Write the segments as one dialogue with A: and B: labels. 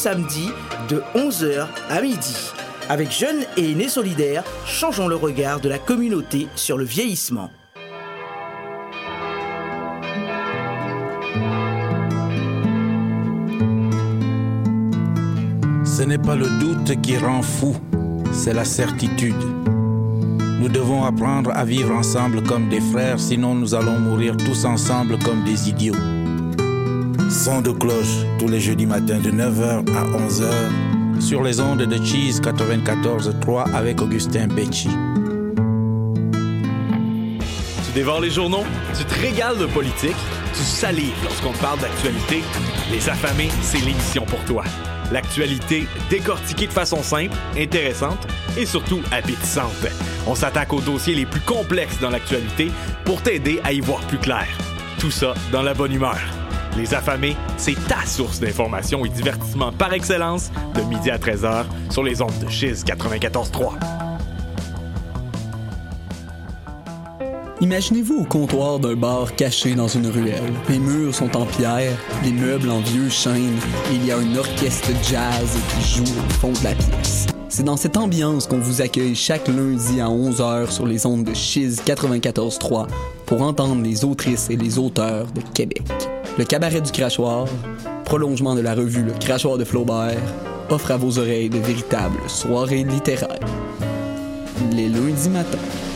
A: samedi de 11h à midi. Avec Jeunes et Aînés Solidaires, changeons le regard de la communauté sur le vieillissement.
B: Ce n'est pas le doute qui rend fou, c'est la certitude. Nous devons apprendre à vivre ensemble comme des frères, sinon nous allons mourir tous ensemble comme des idiots. Son de cloche tous les jeudis matins de 9h à 11h sur les ondes de Cheese 94.3 avec Augustin Becci.
C: Tu dévores les journaux, tu te régales de politique, tu salives lorsqu'on te parle d'actualité. Les Affamés, c'est l'émission pour toi. L'actualité décortiquée de façon simple, intéressante et surtout appétissante. On s'attaque aux dossiers les plus complexes dans l'actualité pour t'aider à y voir plus clair. Tout ça dans la bonne humeur. Les Affamés, c'est ta source d'information et divertissement par excellence de midi à 13h sur les ondes de Chiz 94.3.
D: Imaginez-vous au comptoir d'un bar caché dans une ruelle. Les murs sont en pierre, les meubles en vieux chêne, et il y a un orchestre jazz qui joue au fond de la pièce. C'est dans cette ambiance qu'on vous accueille chaque lundi à 11h sur les ondes de Chiz 94.3 pour entendre les autrices et les auteurs de Québec. Le Cabaret du Crachoir, prolongement de la revue Le Crachoir de Flaubert, offre à vos oreilles de véritables soirées littéraires. Les lundis matins.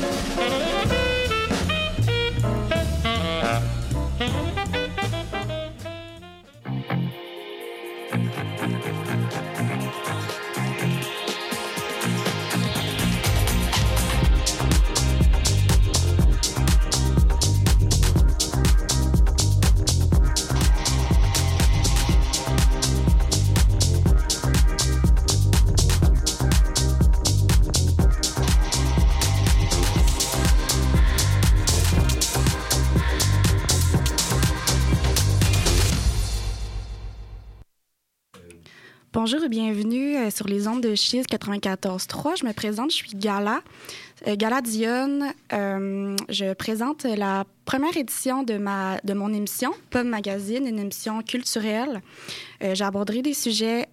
E: Bonjour et bienvenue sur les ondes de Chiz 94.3. Je me présente, je suis Gala Dionne. Je présente la première édition de mon émission, Pub Magazine, une émission culturelle. J'aborderai des sujets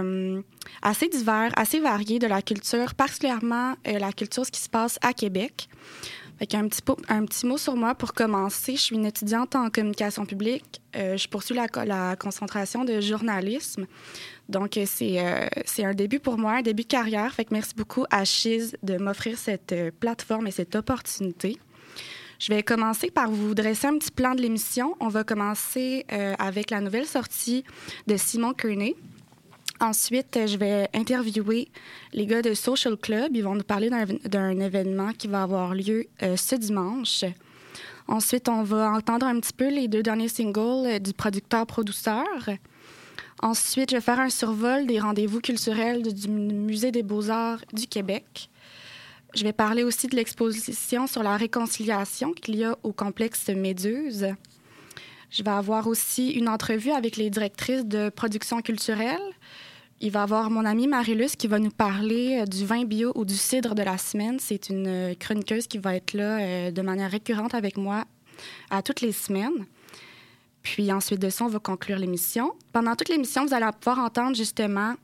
E: assez divers, assez variés de la culture, particulièrement la culture, ce qui se passe à Québec. Un petit mot sur moi pour commencer. Je suis une étudiante en communication publique. Je poursuis la concentration de journalisme. Donc, c'est un début pour moi, un début de carrière. Fait que merci beaucoup à Chiz de m'offrir cette plateforme et cette opportunité. Je vais commencer par vous dresser un petit plan de l'émission. On va commencer avec la nouvelle sortie de Simon Kearney. Ensuite, je vais interviewer les gars de Social Club. Ils vont nous parler d'un événement qui va avoir lieu ce dimanche. Ensuite, on va entendre un petit peu les 2 derniers singles du producteur-produceur. Ensuite, je vais faire un survol des rendez-vous culturels du Musée des Beaux-Arts du Québec. Je vais parler aussi de l'exposition sur la réconciliation qu'il y a au complexe Méduse. Je vais avoir aussi une entrevue avec les directrices de production culturelle. Il va y avoir mon amie Marie-Luce qui va nous parler du vin bio ou du cidre de la semaine. C'est une chroniqueuse qui va être là de manière récurrente avec moi à toutes les semaines. Puis ensuite de ça, on va conclure l'émission. Pendant toute l'émission, vous allez pouvoir entendre justement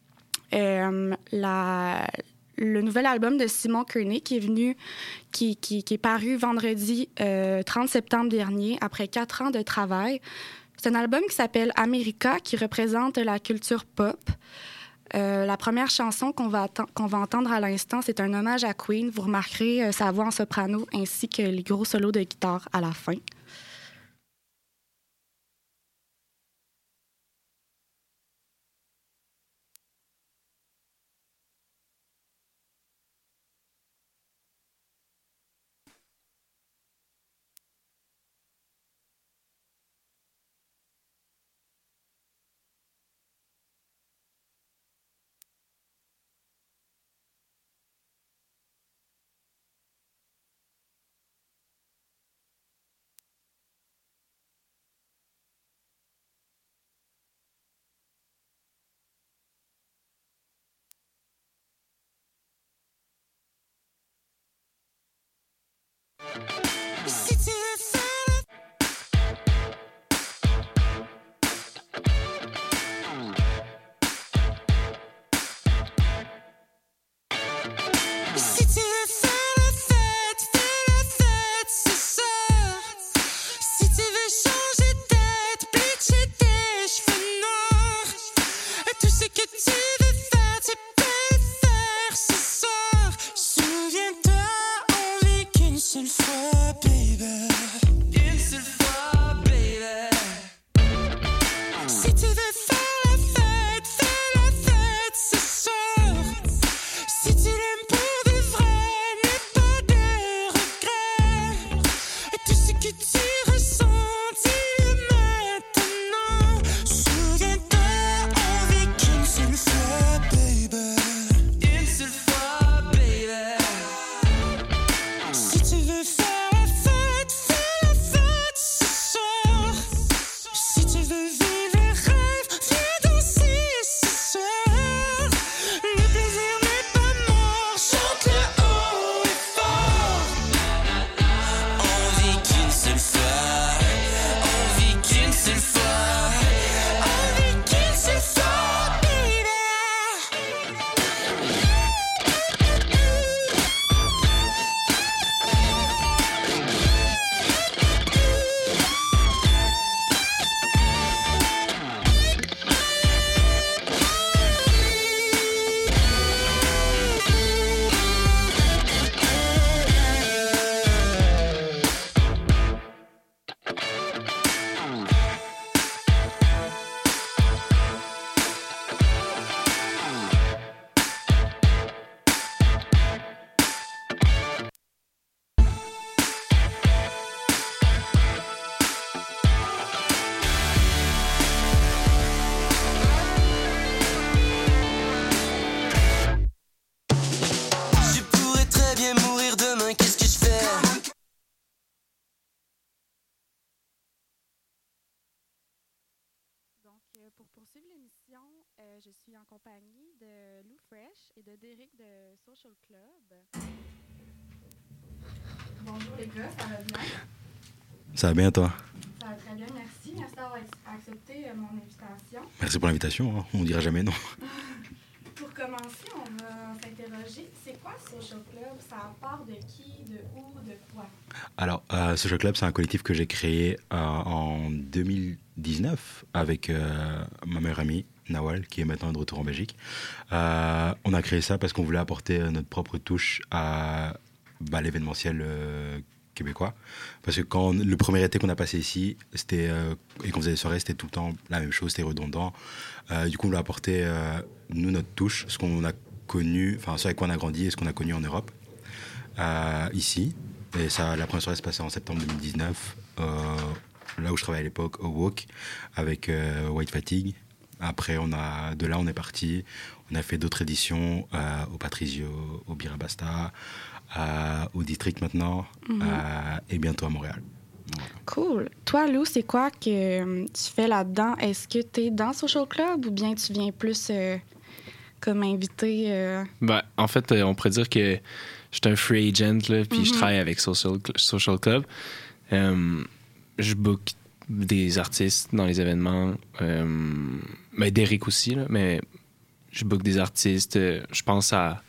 E: le nouvel album de Simon Kearney qui est paru vendredi 30 septembre dernier, après 4 ans de travail. C'est un album qui s'appelle America, qui représente la culture pop. La première chanson qu'on va entendre à l'instant, c'est un hommage à Queen. Vous remarquerez sa voix en soprano ainsi que les gros solos de guitare à la fin. Pour poursuivre l'émission, je suis en compagnie de Lou Fresh et de Derek de Social Club. Bonjour les gars, ça va bien?
F: Ça va bien, toi?
E: Ça va très bien, merci. Merci d'avoir accepté mon invitation.
F: Merci pour l'invitation, hein. On ne dira jamais non.
E: Pour commencer, on va s'interroger. C'est quoi Social Club? Ça part de qui, de où, de quoi?
F: Alors, Social Club, c'est un collectif que j'ai créé en 2019 avec ma meilleure amie, Nawal, qui est maintenant de retour en Belgique. On a créé ça parce qu'on voulait apporter notre propre touche à l'événementiel québécois. Parce que quand le premier été qu'on a passé ici, c'était, et qu'on faisait des soirées, c'était tout le temps la même chose, c'était redondant. Du coup, on voulait apporter, nous, notre touche, ce qu'on a connu, enfin, ce avec quoi on a grandi et ce qu'on a connu en Europe, ici. Et ça, la première soirée se passait en septembre 2019, là où je travaillais à l'époque, au WOK, avec White Fatigue. Après, de là, on est parti. On a fait d'autres éditions au Patrizio, au Birabasta, au District maintenant, et bientôt à Montréal. Voilà.
E: Cool. Toi, Lou, c'est quoi que tu fais là-dedans? Est-ce que tu es dans Social Club ou bien tu viens plus comme invité?
G: En fait, on pourrait dire que je suis un free agent, là, puis je travaille avec Social Club. Je book des artistes dans les événements. Derek aussi, là, mais je book des artistes. Je pense à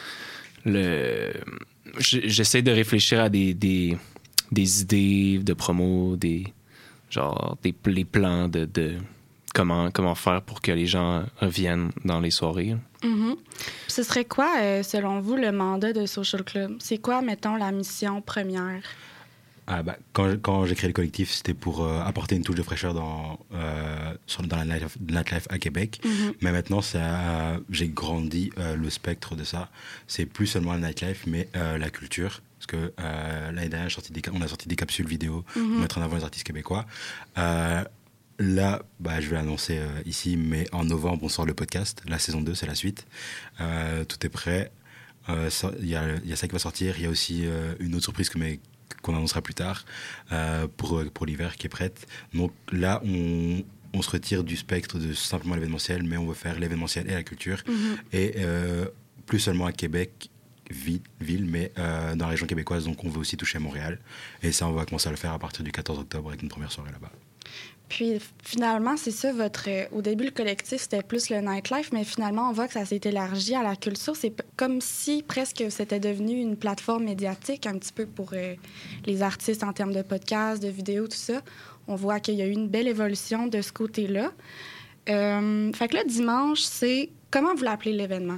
G: j'essaie de réfléchir à des idées de promo, les plans de comment faire pour que les gens reviennent dans les soirées.
E: Mm-hmm. Ce serait quoi, selon vous, le mandat de Social Club? C'est quoi, mettons, la mission première?
F: Quand j'ai créé le collectif, c'était pour apporter une touche de fraîcheur dans la nightlife à Québec. Mm-hmm. Mais maintenant, j'ai grandi le spectre de ça. C'est plus seulement la nightlife, mais la culture. Parce que l'année dernière, on a sorti des capsules vidéo pour mettre en avant les artistes québécois. Là, je vais l'annoncer ici, mais en novembre, on sort le podcast. La saison 2, c'est la suite. Tout est prêt. Il y a ça qui va sortir. Il y a aussi une autre surprise qu'on annoncera plus tard pour l'hiver qui est prête. Donc là, on se retire du spectre de simplement l'événementiel, mais on veut faire l'événementiel et la culture. Et plus seulement à Québec, ville, mais dans la région québécoise. Donc on veut aussi toucher à Montréal. Et ça, on va commencer à le faire à partir du 14 octobre avec une première soirée là-bas.
E: Puis finalement, c'est ça, au début, le collectif, c'était plus le nightlife, mais finalement, on voit que ça s'est élargi à la culture. C'est comme si presque c'était devenu une plateforme médiatique un petit peu pour les artistes en termes de podcasts, de vidéos, tout ça. On voit qu'il y a eu une belle évolution de ce côté-là. Fait que là, dimanche, c'est... Comment vous l'appelez, l'événement?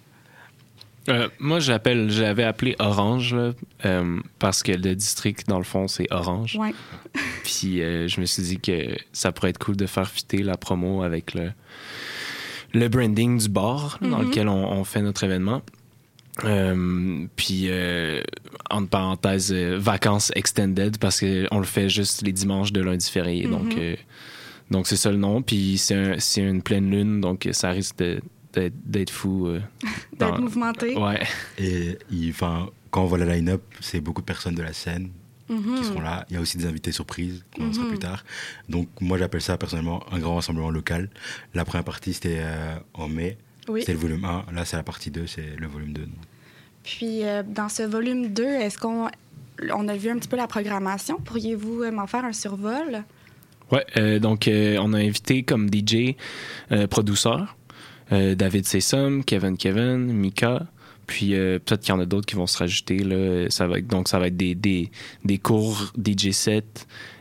G: Moi, j'avais appelé Orange, là, parce que le district, dans le fond, c'est Orange.
E: Ouais.
G: Puis je me suis dit que ça pourrait être cool de faire fitter la promo avec le branding du bar dans lequel on fait notre événement. Puis, entre parenthèses, vacances extended, parce qu'on le fait juste les dimanches de lundi férié. Donc, c'est ça le nom. Puis, c'est une pleine lune, donc ça risque d'être fou.
E: D'être mouvementé.
G: Ouais.
F: Et quand on voit la line-up, c'est beaucoup de personnes de la scène qui seront là. Il y a aussi des invités surprises qu'on annoncera plus tard. Donc, moi, j'appelle ça personnellement un grand rassemblement local. La première partie, c'était en mai. Oui. C'était le volume 1. Là, c'est la partie 2, c'est le volume 2.
E: Puis, dans ce volume 2, est-ce qu'on a vu un petit peu la programmation? Pourriez-vous m'en faire un survol?
G: Ouais. Donc, on a invité comme DJ producteur David Sessom, Kevin, Mika. Puis peut-être qu'il y en a d'autres qui vont se rajouter. Là. Ça va être des cours DJ sets.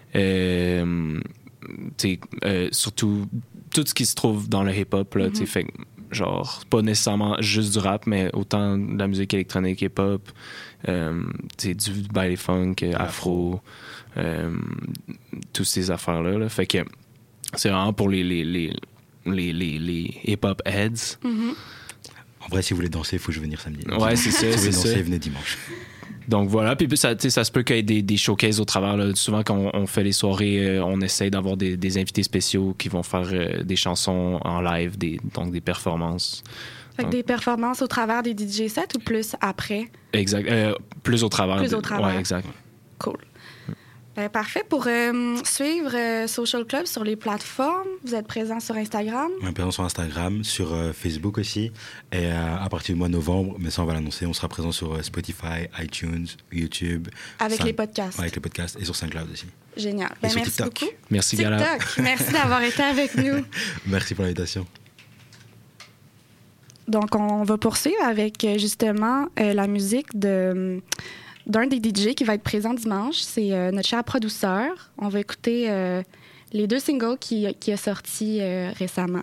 G: Surtout tout ce qui se trouve dans le hip-hop. Là, fait, genre, pas nécessairement juste du rap, mais autant de la musique électronique hip-hop, du baile funk, afro, toutes ces affaires-là. Là. Fait que c'est vraiment pour les hip-hop heads.
F: En vrai, si vous voulez danser, il faut que je venir samedi.
G: Ouais, c'est ça.
F: Si vous voulez danser,
G: ça.
F: venez dimanche.
G: Donc voilà, puis ça se peut qu'il y ait des showcases au travers. Là. Souvent, quand on fait les soirées, on essaye d'avoir des invités spéciaux qui vont faire des chansons en live, donc des performances.
E: Fait que des performances au travers des DJ sets ou plus après?
G: Exact. Plus au travers.
E: Plus au travers.
G: Ouais, exact.
E: Cool. Parfait. Pour suivre Social Club sur les plateformes, vous êtes présent sur Instagram?
F: On est présent sur Instagram, sur Facebook aussi. Et à partir du mois de novembre, mais ça on va l'annoncer, on sera présent sur Spotify, iTunes, YouTube.
E: Avec les podcasts.
F: Avec les podcasts et sur SoundCloud aussi.
E: Génial.
F: Et sur
E: merci
F: TikTok.
E: beaucoup.
G: Merci, Gala.
E: TikTok. Merci d'avoir été avec nous.
F: Merci pour l'invitation.
E: Donc, on va poursuivre avec justement la musique d'un des DJ qui va être présent dimanche. C'est notre cher producteur. On va écouter les 2 singles qui a sortis récemment.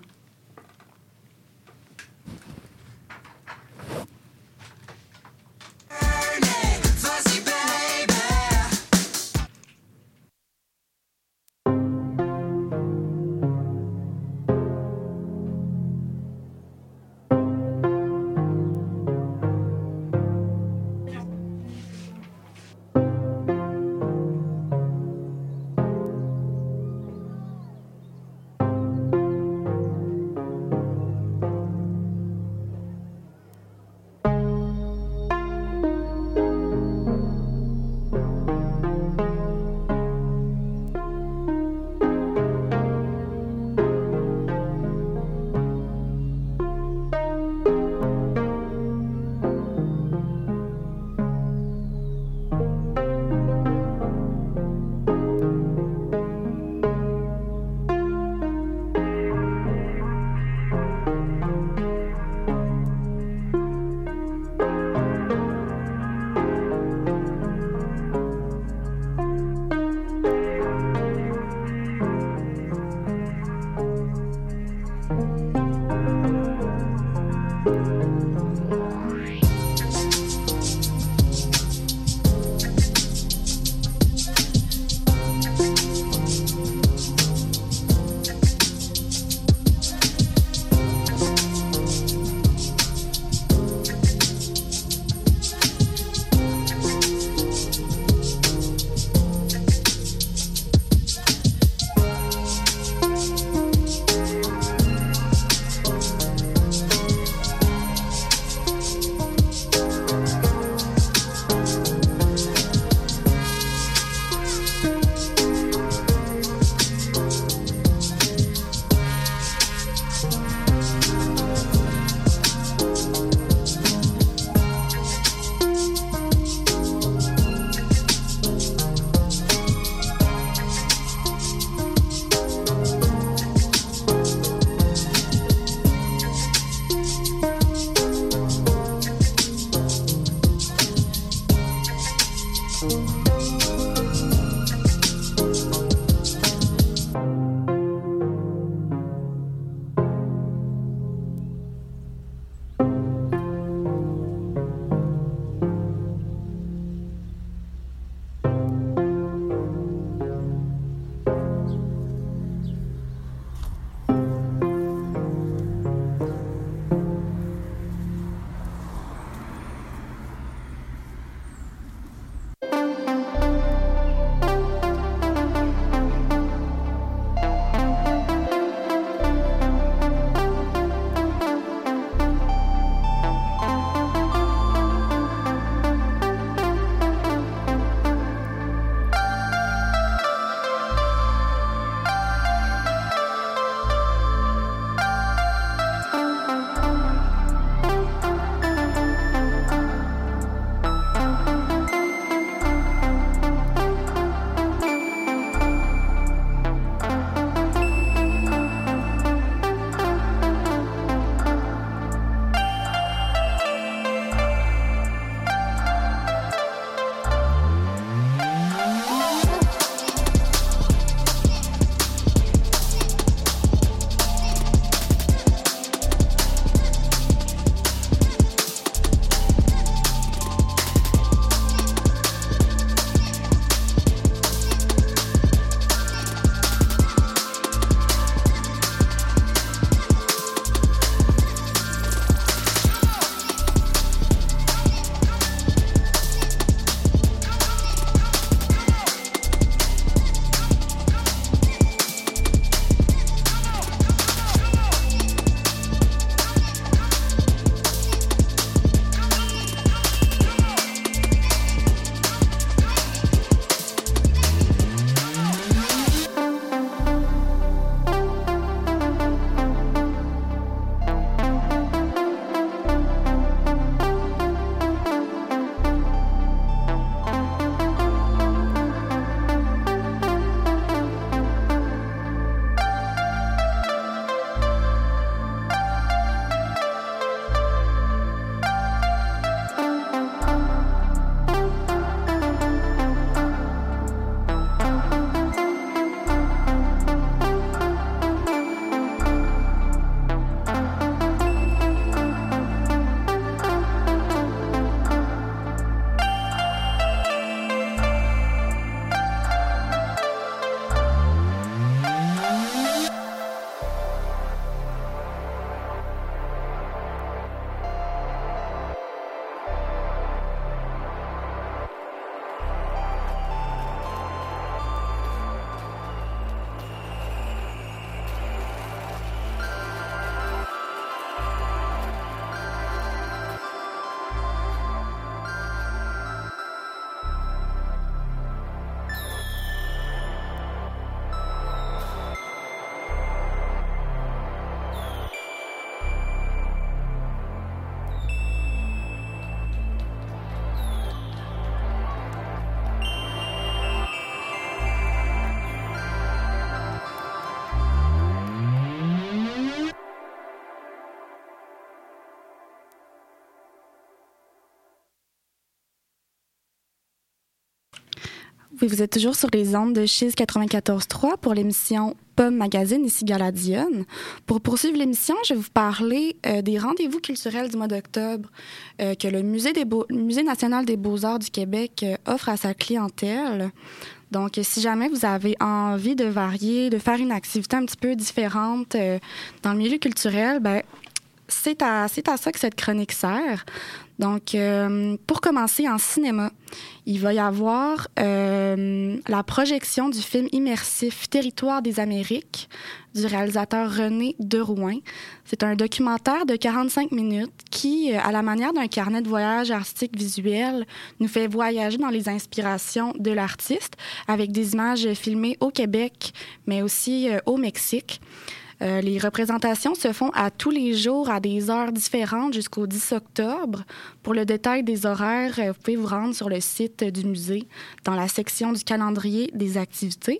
E: Oui, vous êtes toujours sur les ondes de Chiz 94.3 pour l'émission Pomme Magazine, ici Gala Dionne. Pour poursuivre l'émission, je vais vous parler des rendez-vous culturels du mois d'octobre que le Musée national des beaux-arts du Québec offre à sa clientèle. Donc, si jamais vous avez envie de varier, de faire une activité un petit peu différente dans le milieu culturel, ben c'est à ça que cette chronique sert. Donc, pour commencer, en cinéma, il va y avoir la projection du film immersif Territoire des Amériques du réalisateur René Derouin. C'est un documentaire de 45 minutes qui, à la manière d'un carnet de voyage artistique visuel, nous fait voyager dans les inspirations de l'artiste avec des images filmées au Québec, mais aussi au Mexique. Les représentations se font à tous les jours à des heures différentes jusqu'au 10 octobre. Pour le détail des horaires, vous pouvez vous rendre sur le site du musée dans la section du calendrier des activités.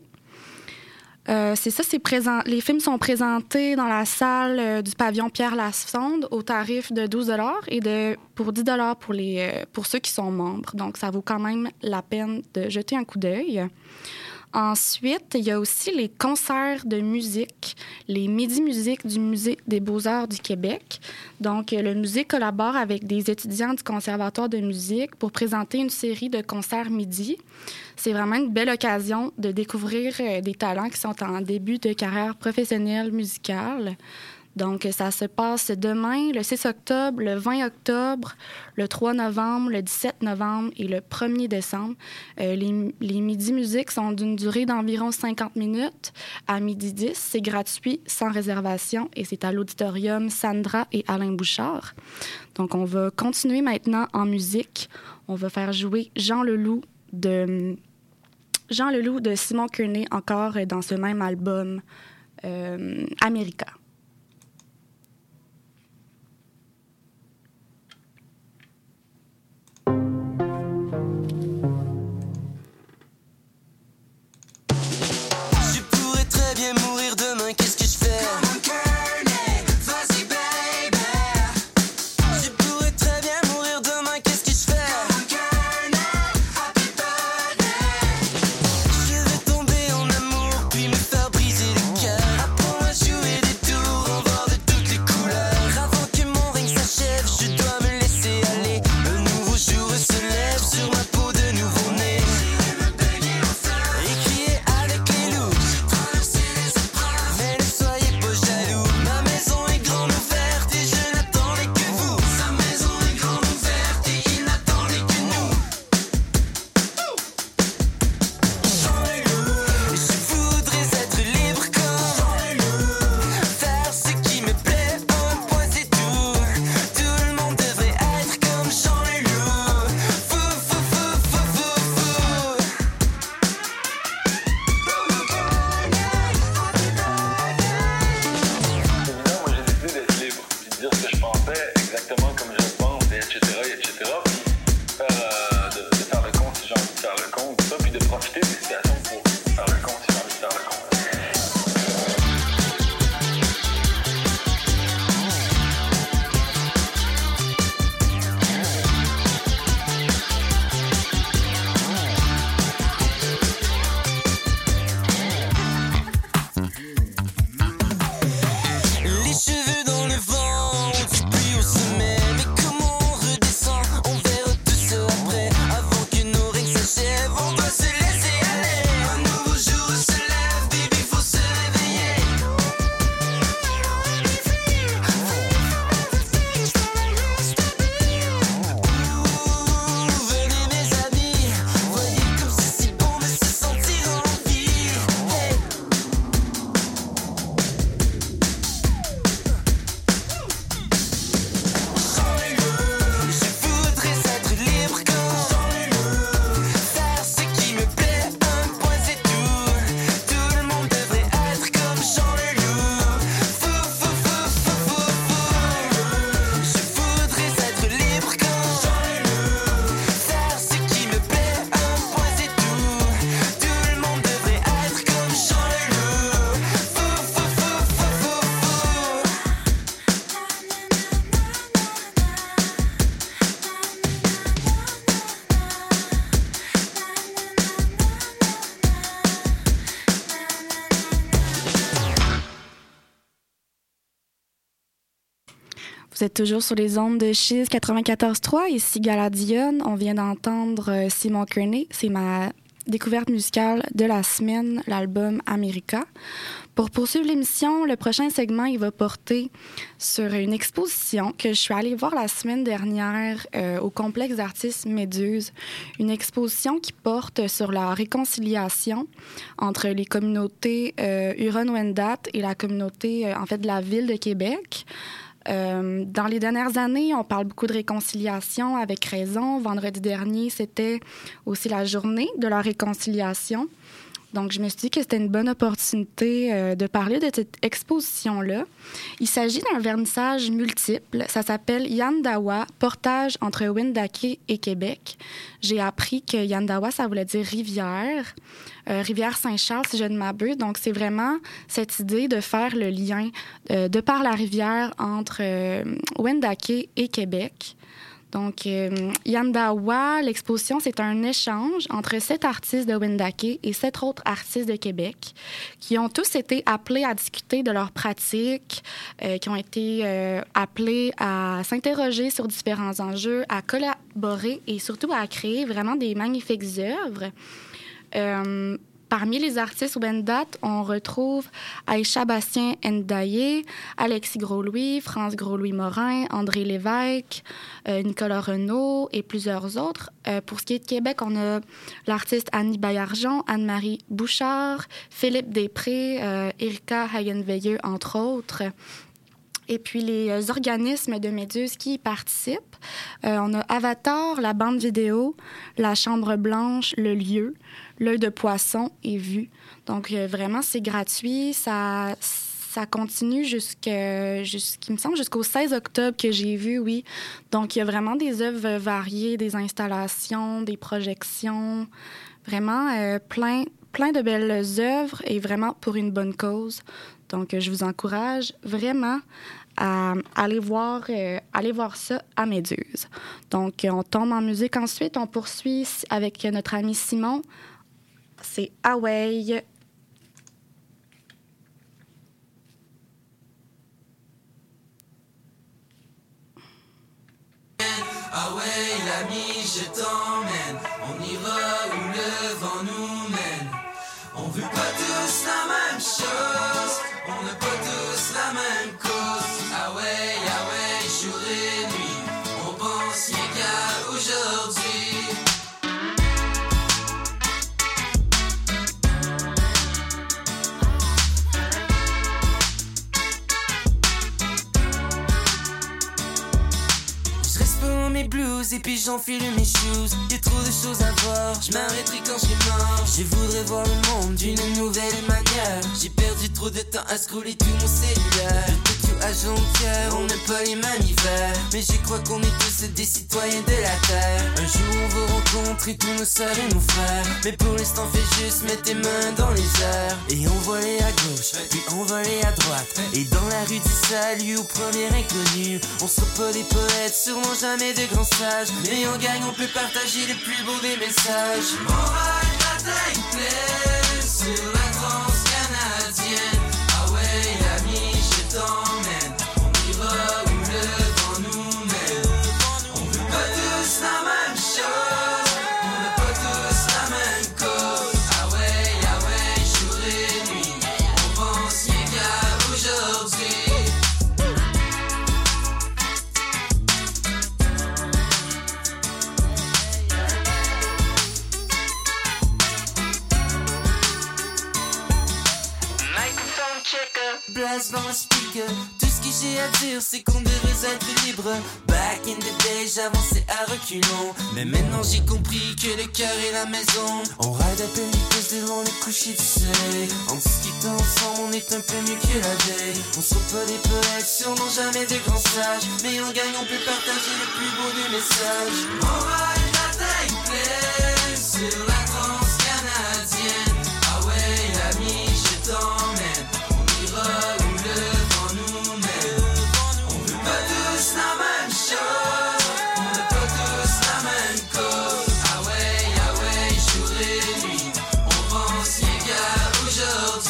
E: C'est ça, les films sont présentés dans la salle du pavillon Pierre Lassonde au tarif de 12 $ et pour 10 $ pour ceux qui sont membres. Donc, ça vaut quand même la peine de jeter un coup d'œil. Ensuite, il y a aussi les concerts de musique, les Midi Musique du Musée des beaux-arts du Québec. Donc, le musée collabore avec des étudiants du Conservatoire de musique pour présenter une série de concerts midi. C'est vraiment une belle occasion de découvrir des talents qui sont en début de carrière professionnelle musicale. Donc, ça se passe demain, le 6 octobre, le 20 octobre, le 3 novembre, le 17 novembre et le 1er décembre. Les Midi Musiques sont d'une durée d'environ 50 minutes à 12h10. C'est gratuit, sans réservation, et c'est à l'auditorium Sandra et Alain Bouchard. Donc, on va continuer maintenant en musique. On va faire jouer Jean Leloup de Simon Kearney, encore dans ce même album, America.
H: Mourir demain, qu'est-ce que je fais? Come on, Kearney, vas-y, baby. Je pourrais très bien mourir demain, qu'est-ce que je fais? Come on, Kearney, happy birthday. Je vais tomber en amour, puis me faire briser le cœur. Apprends à jouer des tours.
E: Vous êtes toujours sur les ondes de Chiz 94.3, ici Gala Dionne. On vient d'entendre Simon Kearney. C'est ma découverte musicale de la semaine, l'album America. Pour poursuivre l'émission, le prochain segment, il va porter sur une exposition que je suis allée voir la semaite dernière au complexe d'artistes Méduse. Une exposition qui porte sur la réconciliation entre les communautés Huron-Wendat et la communauté, en fait, de la ville de Québec. Dans les dernières années, on parle beaucoup de réconciliation, avec raison. Vendredi dernier, c'était aussi la journée de la réconciliation. Donc, je me suis dit que c'était une bonne opportunité de parler de cette exposition-là. Il s'agit d'un vernissage multiple. Ça s'appelle Yandawa, portage entre Wendake et Québec. J'ai appris que Yandawa, ça voulait dire rivière, rivière Saint-Charles, si je ne m'abuse. Donc, c'est vraiment cette idée de faire le lien de par la rivière entre Wendake et Québec. Donc, Yandawa, l'exposition, c'est un échange entre 7 artistes de Wendake et 7 autres artistes de Québec qui ont tous été appelés à discuter de leurs pratiques, qui ont été appelés à s'interroger sur différents enjeux, à collaborer et surtout à créer vraiment des magnifiques œuvres. Parmi les artistes Wendat, on retrouve Aïcha Bastien-Ndaye, Alexis Gros-Louis, France Gros-Louis-Morin, André Lévesque, Nicolas Renaud et plusieurs autres. Pour ce qui est de Québec, on a l'artiste Annie Baillargeon, Anne-Marie Bouchard, Philippe Després, Erika Hagenveilleux, entre autres. Et puis, les organismes de Méduse qui y participent, on a Avatar, la bande vidéo, la Chambre Blanche, le lieu, l'œil de poisson et Vue. Donc, vraiment, c'est gratuit. Ça continue il me semble, jusqu'au 16 octobre que j'ai vu, oui. Donc, il y a vraiment des œuvres variées, des installations, des projections. Vraiment, plein de belles œuvres et vraiment pour une bonne cause. Donc, je vous encourage vraiment à aller voir ça à Méduse. Donc, on tombe en musique ensuite. On poursuit avec notre ami Simon. C'est Away.
H: Away, l'ami, je t'emmène. On ira où le vent nous mène. On veut pas tous la même chose. On n'a pas tous la même cause. Away, jour et nuit. On pense rien qu'à aujourd'hui. Je reste pas dans mes blues et puis j'enfile mes shoes. Y'a trop de choses à voir, je m'arrêterai quand je serai mort. Je voudrais voir le monde d'une nouvelle manière. J'ai perdu trop de temps à scroller tout mon cellulaire. De Tokyo à Jonquière, on n'a pas les mêmes hivers. Mais je crois qu'on est tous des citoyens de la terre. Un jour on va rencontrer tous nos sœurs et nos frères. Mais pour l'instant fais juste mettre tes mains dans les airs. Et on va aller à gauche, puis on va aller à droite. Et dans la rue du salut au premier inconnu. On sera pas des poètes, sûrement jamais de grands sages. Mais en gang on peut partager le plus beau des messages. Moral, bataille, plaît sur la transcanadienne. Ah ouais, l'ami, je t'emmène. On ira où le vent nous mène. On veut pas tous la même chose. On n'a pas tous la même cause. Ah ouais, jour et nuit. On pense rien qu'à aujourd'hui. Blast dans le speaker. Tout ce que j'ai à dire c'est qu'on devrait être libre. Back in the day j'avançais à reculons. Mais maintenant j'ai compris que le cœur est la maison. On ride à peine vitesse devant le coucher du soleil. En discutant ensemble on est un peu mieux que la veille. On sera pas des poètes, sûrement jamais de grands sages. Mais en gagne on peut partager le plus beau des messages. Moral, bataille, plaît sur la transcanadienne. Ah ouais l'ami je t'emmène. Où le vent nous mène. On veut pas tous la même chose. On n'a pas tous la même cause. Ah ouais, jour et nuit. On pense rien qu'à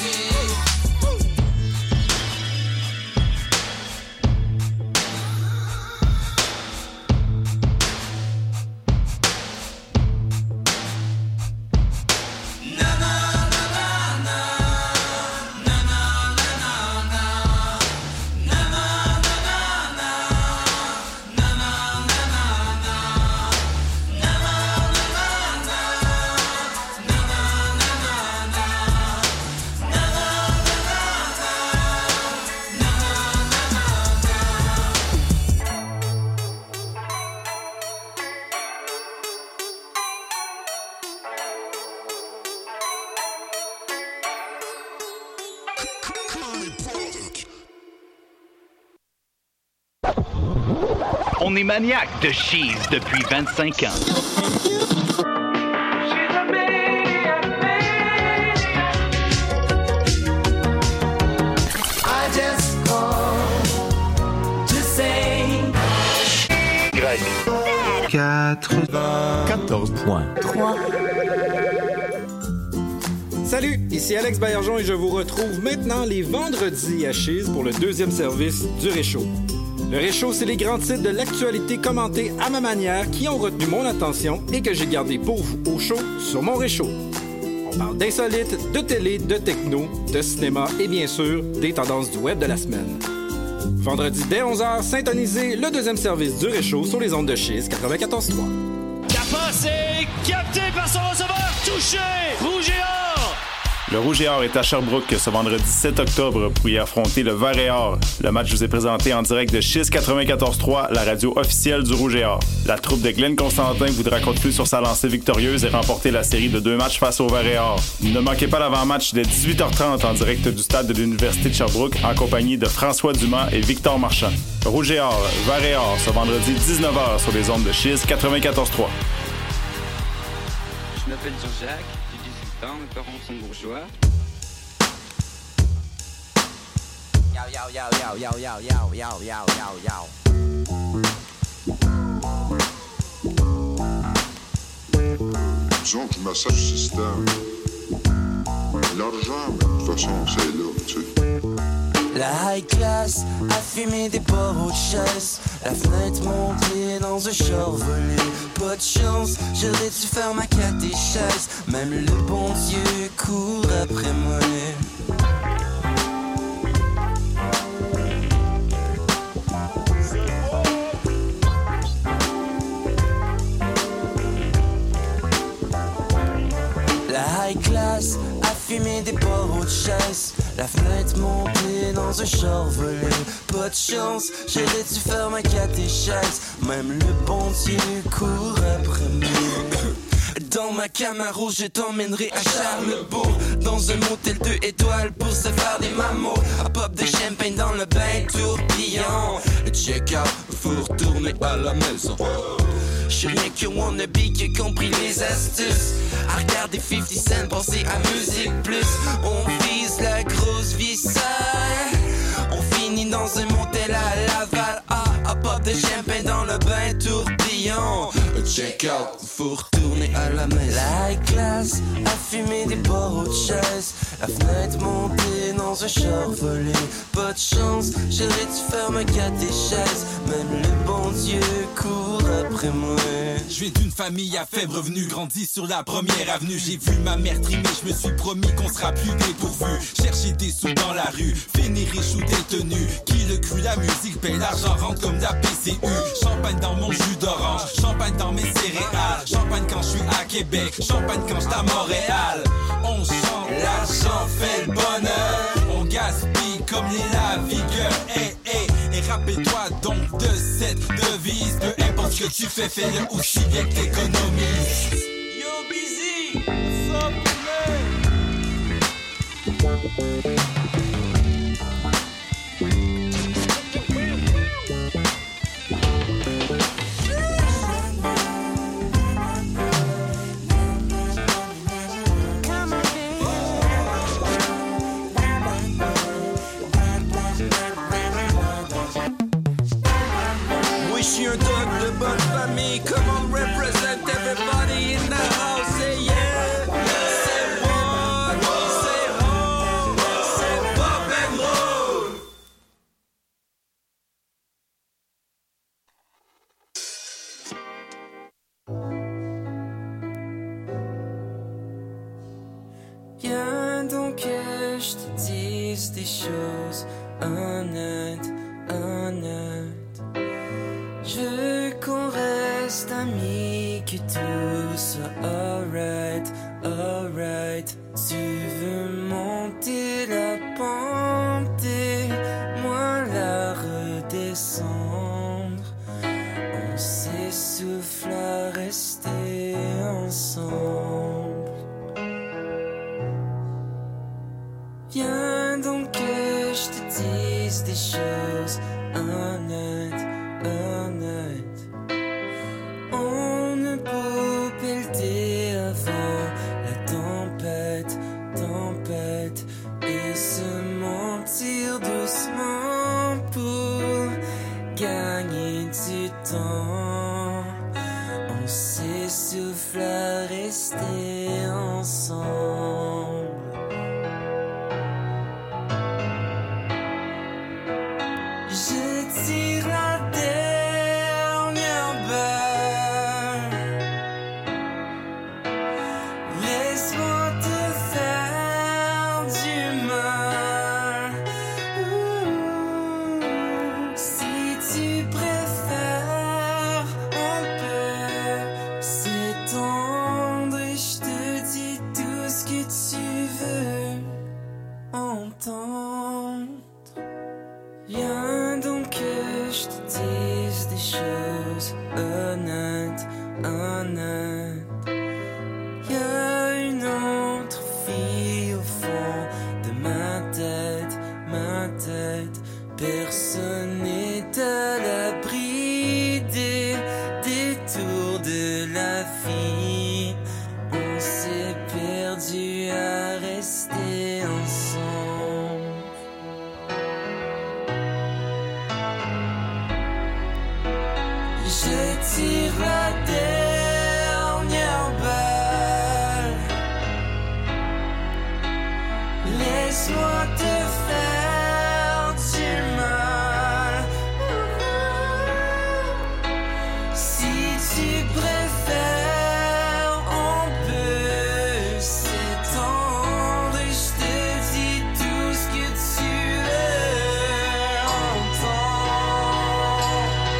H: aujourd'hui.
I: On est maniaque de cheese depuis 25 ans. Greg.
J: 94.3.
K: Salut, ici Alex Baillargeon et je vous retrouve maintenant les vendredis à Chiz pour le deuxième service du Réchaud. Le Réchaud, c'est les grands titres de l'actualité commentés à ma manière qui ont retenu mon attention et que j'ai gardé pour vous au chaud sur mon Réchaud. On parle d'insolites, de télé, de techno, de cinéma et bien sûr des tendances du web de la semaine. Vendredi dès 11h, syntonisez le deuxième service du Réchaud sur les ondes de Chiz 94.3.
L: Capace est capté par son receveur, touché, Rouge et Or.
M: Le Rouge et Or est à Sherbrooke ce vendredi 7 octobre pour y affronter le Vert et Or. Le match vous est présenté en direct de Chiz 94.3, la radio officielle du Rouge et Or. La troupe de Glenn Constantin voudra continuer sur sa lancée victorieuse et remporter la série de 2 matchs face au Vert et Or. Ne manquez pas l'avant-match dès 18h30 en direct du stade de l'Université de Sherbrooke en compagnie de François Dumas et Victor Marchand. Rouge et Or, Vert et Or, ce vendredi 19h sur les ondes de Chiz 94.3.
N: Je m'appelle Jean-Jacques, j'ai 18 ans, mes parents sont bourgeois.
H: Yo, yo, yo, yo, yo, yo, yo, yo, yo, yo.
O: Disons que je massage le système. L'argent, mais de toute façon, c'est là, tu sais.
H: La high class a fumé des barreaux de chaise. La fenêtre montée dans un char volé. Pas de chance, j'aurais dû faire ma catéchèse. Même le bon Dieu court après moi. La high class a fumé des barreaux de chaise. La fenêtre montée dans un char volé. Pas de chance, j'aurais dû faire ma catéchèse. Même le bon Dieu court après moi. Dans ma Camaro, je t'emmènerai à Charlebourg. Dans un motel 2 étoiles pour se faire des mamots. À pop de champagne dans le bain tourbillon. Check out, faut retourner à la maison. J'suis rien que wannabe qui a compris les astuces. À regarder 50 Cent, penser à musique plus. On vise la grosse viscère. On finit dans un motel à Laval. À pop de champagne dans le bain tourbillon. Check out, faut retourner à la maison. La high class a fumé des barreaux de chaise. La fenêtre montée dans un char volé. Pas de chance, j'aurais dû faire ma catéchèse. Même le bon Dieu court après moi.
P: Je viens d'une famille à faible revenu, grandi sur la première avenue. J'ai vu ma mère trimer, je me suis promis qu'on sera plus dépourvu. Chercher des sous dans la rue, finir riche ou détenu. Qui le cru, la musique paye l'argent, rentre comme la PCU. Champagne dans mon jus d'orange, champagne dans mes céréales. Champagne quand je suis à Québec, champagne quand je suis à Montréal. On chante, l'argent fait le bonheur. On gaspille comme les lavigueurs. Hey, hey. Et rappelle-toi donc de cette devise. Peu importe ce que tu fais, fais-le aussi bien que t'économises. Yo, Busy, what's up,
H: J'suis un dog de bonne famille. Come on, represent everybody in the house. Say yeah, say what, say home, say pop and roll. Viens donc que je te dise des choses honnêtes, honnêtes. Je veux qu'on reste amis, que tout soit alright, alright. Tu veux monter la pente et moi la redescendre. On s'essouffle à rester ensemble. Viens donc que je te dise des choses honnêtes, du temps, on s'essouffle à rester ensemble. Je tire la dernière balle. Laisse-moi te faire du mal. Si tu préfères, on peut s'étendre et je te dis tout ce que tu veux entendre. Viens donc que je te dise des choses honnêtes, honnêtes. Y'a une autre fille au fond de ma tête, ma tête. Personne n'est à l'abri des détours de la vie. On s'est perdu à rester ensemble. Je tire la dernière balle. Laisse-moi te faire du mal. Si tu préfères, on peut s'étendre et je te dis tout ce que tu veux entendre.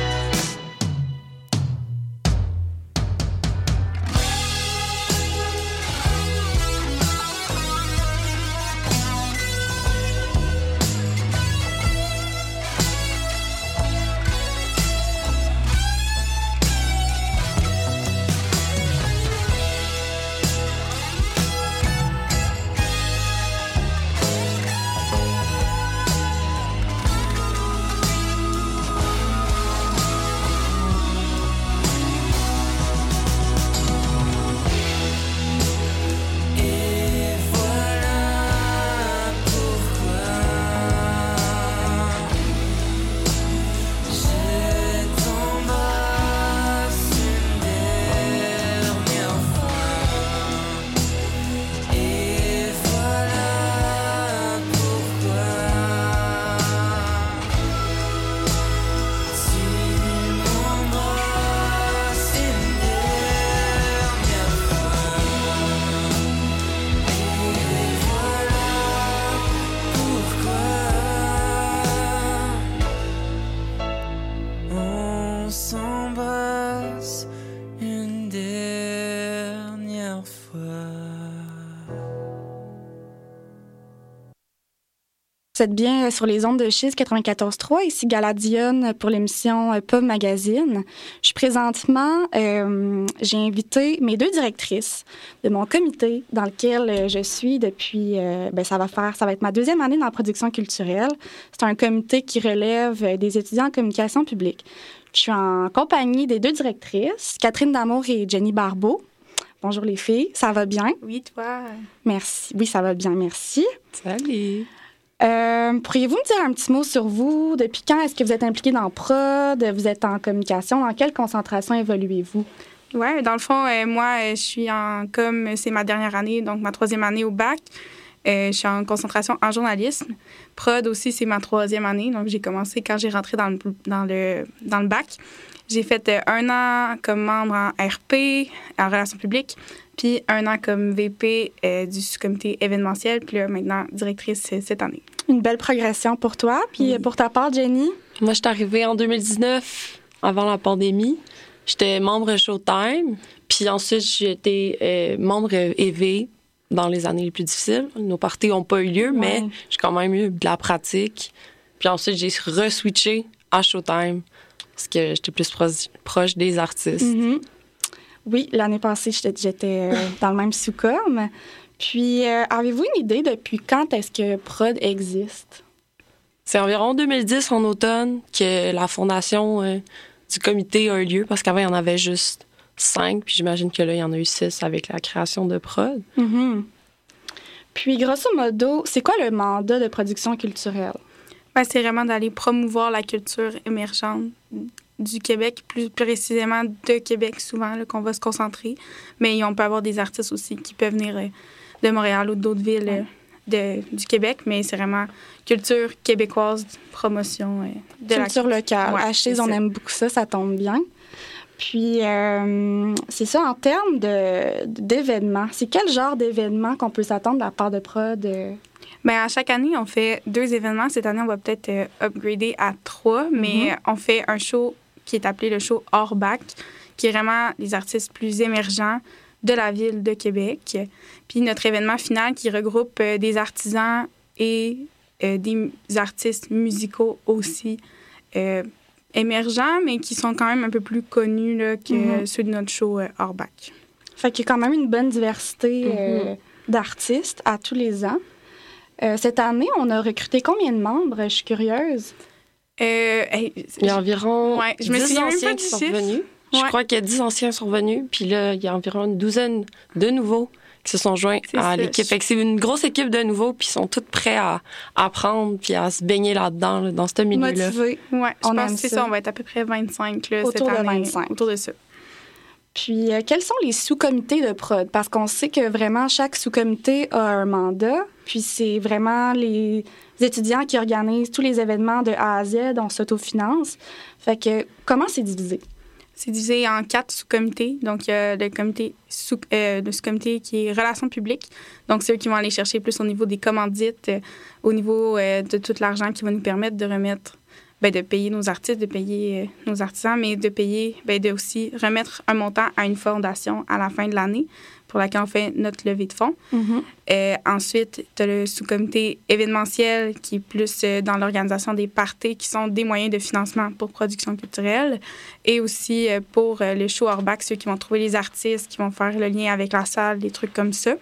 H: Et voilà pourquoi je t'embrasse une dernière fois. Et voilà pourquoi tu m'embrasses une dernière fois. Et voilà pourquoi on s'embrasse une dernière fois.
E: Vous êtes bien sur les ondes de Chiz 94.3, ici Gala Dionne pour l'émission Pub Magazine. Je suis présentement, j'ai invité mes deux directrices de mon comité dans lequel je suis depuis, ça va être ma deuxième année dans la production culturelle. C'est un comité qui relève des étudiants en communication publique. Je suis en compagnie des deux directrices, Catherine Damour et Jenny Barbeau. Bonjour les filles, ça va bien?
Q: Oui, toi?
E: Merci. Oui, ça va bien, merci.
Q: Salut!
E: Pourriez-vous me dire un petit mot sur vous? Depuis quand est-ce que vous êtes impliquée dans Prod? Vous êtes en communication? Dans quelle concentration évoluez-vous?
Q: Oui, dans le fond, moi, je suis en com, c'est ma dernière année, donc ma 3e année au bac. Je suis en concentration en journalisme. Prod aussi, c'est ma 3e année, donc j'ai commencé quand j'ai rentré dans le bac. J'ai fait 1 an comme membre en RP, en relations publiques, puis 1 an comme VP du sous-comité événementiel, puis là, maintenant, directrice cette année.
E: Une belle progression pour toi. Puis pour ta part, Jenny?
R: Moi, je suis arrivée en 2019, avant la pandémie. J'étais membre Showtime, puis ensuite, j'ai été membre EV dans les années les plus difficiles. Nos parties n'ont pas eu lieu, mais j'ai quand même eu de la pratique. Puis ensuite, j'ai re-switché à Showtime, parce que j'étais plus proche des artistes.
E: Mm-hmm. Oui, l'année passée, j'étais dans le même sous-com. Puis, avez-vous une idée depuis quand est-ce que Prod existe?
R: C'est environ 2010, en automne, que la fondation du comité a eu lieu, parce qu'avant, il y en avait juste 5, puis j'imagine que là, il y en a eu 6 avec la création de Prod.
E: Mm-hmm. Puis, grosso modo, c'est quoi le mandat de production culturelle?
Q: Ben, c'est vraiment d'aller promouvoir la culture émergente du Québec, plus précisément de Québec souvent, là, qu'on va se concentrer. Mais on peut avoir des artistes aussi qui peuvent venir de Montréal ou d'autres villes du Québec. Mais c'est vraiment culture québécoise, promotion de
E: culture locale. À Chise, on aime beaucoup ça, ça tombe bien. Puis, c'est ça, en termes d'événements, c'est quel genre d'événements qu'on peut s'attendre de la part de Prod?
Q: Bien, à chaque année, on fait 2 événements. Cette année, on va peut-être upgrader à 3, mais on fait un show qui est appelé le show hors bac, qui est vraiment les artistes plus émergents de la ville de Québec. Puis notre événement final qui regroupe des artisans et des artistes musicaux aussi émergents, mais qui sont quand même un peu plus connus là, que ceux de notre show hors bac.
E: Fait qu'il y a quand même une bonne diversité d'artistes à tous les ans. Cette année, on a recruté combien de membres? Je suis curieuse.
R: Il y a environ 10 anciens qui sont revenus. Je crois qu'il y a 10 anciens qui sont revenus. Puis là, il y a environ une douzaine de nouveaux qui se sont joints à l'équipe. Fait que c'est une grosse équipe de nouveaux, puis ils sont tous prêts à apprendre puis à se baigner là-dedans, là, dans ce milieu-là.
Q: Motivés. Ouais, je pense que c'est ça. On va être à peu près 25 là,
E: autour
Q: cette année.
E: De 25.
Q: Autour de ça.
E: Puis, quels sont les sous-comités de Prod? Parce qu'on sait que vraiment, chaque sous-comité a un mandat. Puis, c'est vraiment les étudiants qui organisent tous les événements de A à Z. On s'autofinance. Fait que, comment c'est divisé?
Q: C'est divisé en 4 sous-comités. Donc, il y a le sous-comité qui est relations publiques. Donc, c'est eux qui vont aller chercher plus au niveau des commandites, au niveau de tout l'argent qui va nous permettre de remettre... de payer nos artistes, de payer nos artisans, mais de payer, de aussi remettre un montant à une fondation à la fin de l'année pour laquelle on fait notre levée de fonds. Ensuite, tu as le sous-comité événementiel qui est plus dans l'organisation des parties qui sont des moyens de financement pour production culturelle et aussi pour le show hors bac, ceux qui vont trouver les artistes, qui vont faire le lien avec la salle, des trucs comme ça.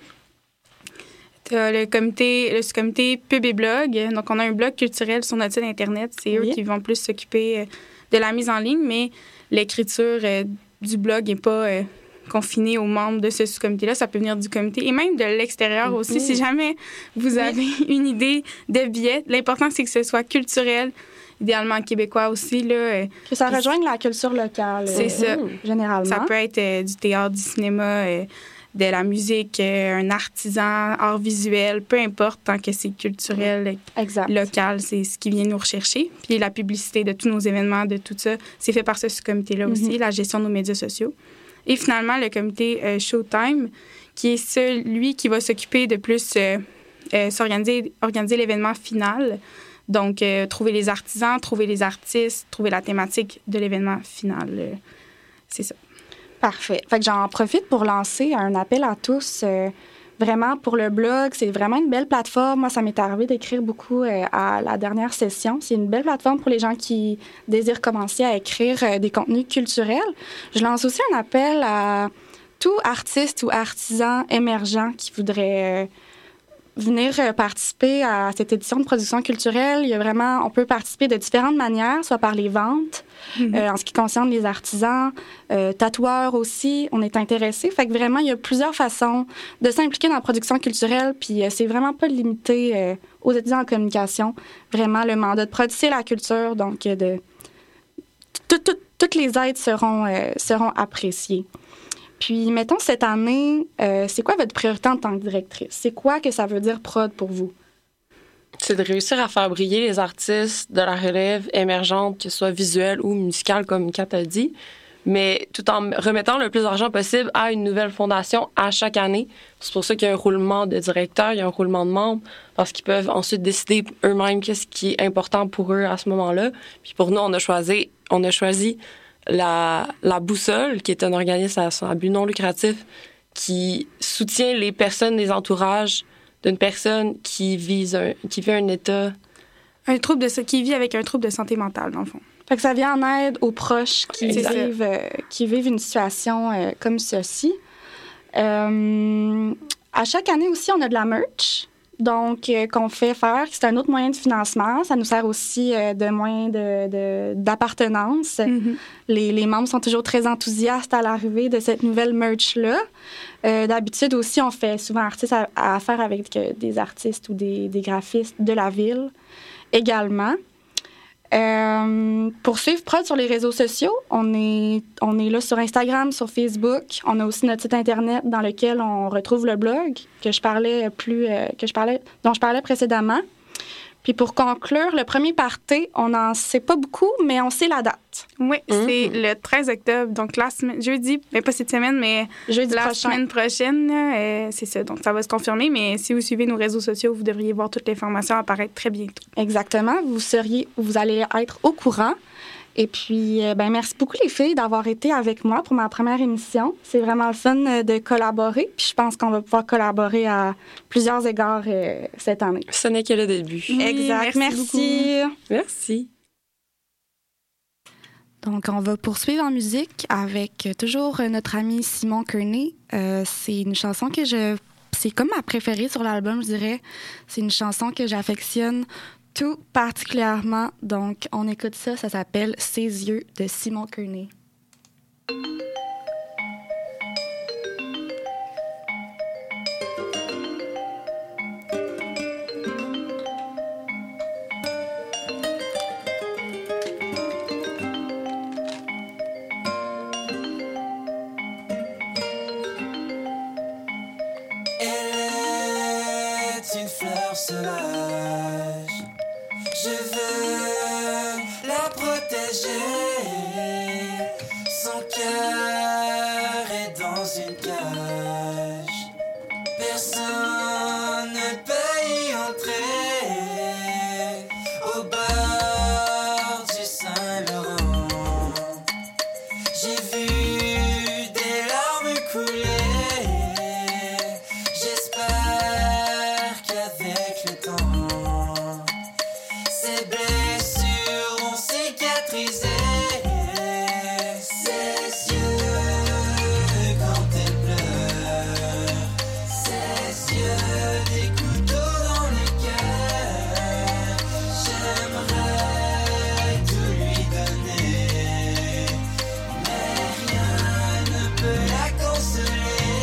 Q: Le sous-comité pub et blog. Donc, on a un blog culturel sur notre site Internet. C'est eux qui vont plus s'occuper de la mise en ligne, mais l'écriture du blog n'est pas confinée aux membres de ce sous-comité-là. Ça peut venir du comité et même de l'extérieur aussi. Si jamais vous avez une idée de billet, l'important, c'est que ce soit culturel, idéalement québécois aussi. Là,
E: que ça rejoigne la culture locale.
Q: C'est ça.
E: Généralement.
Q: Ça peut être du théâtre, du cinéma... de la musique, un artisan, art visuel, peu importe, tant que c'est culturel, local, c'est ce qui vient nous rechercher. Puis la publicité de tous nos événements, de tout ça, c'est fait par ce sous-comité-là aussi, la gestion de nos médias sociaux. Et finalement, le comité Showtime, qui est celui qui va s'occuper de plus organiser l'événement final. Donc, trouver les artisans, trouver les artistes, trouver la thématique de l'événement final. C'est ça.
E: Parfait. Fait que j'en profite pour lancer un appel à tous. Vraiment, pour le blog, c'est vraiment une belle plateforme. Moi, ça m'est arrivé d'écrire beaucoup à la dernière session. C'est une belle plateforme pour les gens qui désirent commencer à écrire des contenus culturels. Je lance aussi un appel à tout artiste ou artisan émergent qui voudrait venir participer à cette édition de production culturelle. Il y a vraiment, on peut participer de différentes manières, soit par les ventes, en ce qui concerne les artisans, tatoueurs aussi, on est intéressé. Fait que vraiment, il y a plusieurs façons de s'impliquer dans la production culturelle, puis c'est vraiment pas limité aux étudiants en communication. Vraiment, le mandat de Prod, c'est la culture, donc toutes les aides seront appréciées. Puis, mettons, cette année, c'est quoi votre priorité en tant que directrice? C'est quoi que ça veut dire Prod pour vous?
R: C'est de réussir à faire briller les artistes de la relève émergente, que ce soit visuelle ou musicale, comme Kat a dit, mais tout en remettant le plus d'argent possible à une nouvelle fondation à chaque année. C'est pour ça qu'il y a un roulement de directeurs, il y a un roulement de membres, parce qu'ils peuvent ensuite décider eux-mêmes qu'est-ce qui est important pour eux à ce moment-là. Puis pour nous, on a choisi la Boussole, qui est un organisme à but non lucratif qui soutient les personnes des entourages d'une personne qui vit un état...
Q: qui vit avec un trouble de santé mentale, dans le fond.
E: Fait que ça vient en aide aux proches qui vivent une situation comme ceci. À chaque année aussi, on a de la merch. Donc, qu'on fait faire, c'est un autre moyen de financement. Ça nous sert aussi de moyen d'appartenance. Les membres sont toujours très enthousiastes à l'arrivée de cette nouvelle merch-là. D'habitude aussi, on fait souvent affaire avec des artistes ou des graphistes de la ville également. Pour suivre Prod sur les réseaux sociaux, on est là sur Instagram, sur Facebook. On a aussi notre site Internet dans lequel on retrouve le blog dont je parlais précédemment. Puis pour conclure, le premier party, on n'en sait pas beaucoup, mais on sait la date.
Q: Oui, c'est le 13 octobre, donc jeudi, mais pas cette semaine, mais
E: jeudi
Q: semaine prochaine, c'est ça. Donc ça va se confirmer, mais si vous suivez nos réseaux sociaux, vous devriez voir toute l'information apparaître très bientôt.
E: Exactement, vous allez être au courant. Et puis, merci beaucoup les filles d'avoir été avec moi pour ma première émission. C'est vraiment le fun de collaborer. Puis je pense qu'on va pouvoir collaborer à plusieurs égards cette année.
R: Ce n'est que le début.
E: Oui, exact. Merci.
R: Merci.
E: Donc, on va poursuivre en musique avec toujours notre ami Simon Kearney. C'est une chanson que c'est comme ma préférée sur l'album, je dirais. C'est une chanson que j'affectionne tout particulièrement. Donc, on écoute ça. Ça s'appelle « Ses yeux » de Simon Kearney.
H: Elle est une fleur sauvage. Je veux la protéger. Son cœur est dans une cage. Personne ne peut y entrer. Au bord du Saint-Laurent, j'ai vu des larmes couler. J'espère qu'avec le temps, ses blessures vont cicatriser. Ses yeux quand elle pleure, ses yeux des couteaux dans le cœur. J'aimerais tout lui donner, mais rien ne peut la consoler.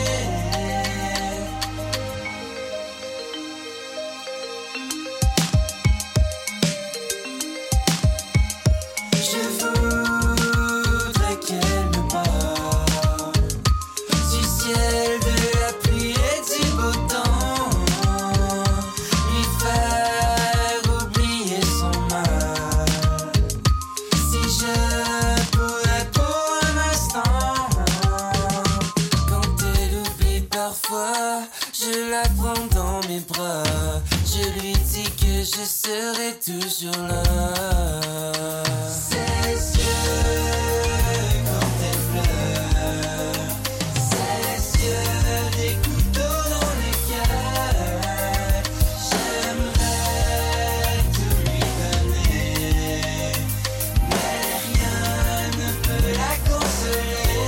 H: Je voudrais qu'elle me parle du ciel, de la pluie et du beau temps, lui faire oublier son mal. Si je pourrais pour un instant, quand elle oublie parfois, je la prends dans mes bras. Je lui dis que je serai toujours là. Ses yeux quand elle pleure, ses yeux des couteaux dans le cœur. J'aimerais tout lui donner, mais rien ne peut la consoler.